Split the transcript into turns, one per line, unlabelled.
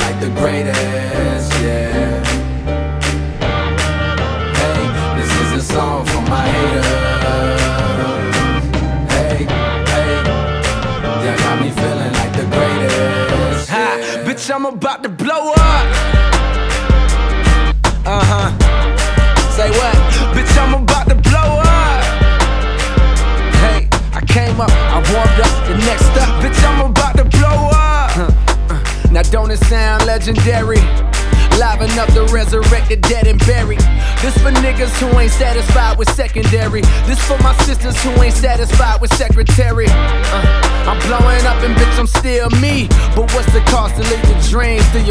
like the greatest, yeah. Hey, this is a song for my haters. Hey, hey, that got me feeling like the greatest, yeah.
Bitch, I'm about to blow up. Say what? Bitch, I'm about to blow up. Hey, I came up, I warmed up, the next up. Bitch, I'm about to blow up. Now don't it sound legendary? Liven up the resurrected, dead and buried. This for niggas who ain't satisfied with secondary. This for my sisters who ain't satisfied with secretary. I'm blowing up and bitch, I'm still me. But what's the cost to leave the dreams?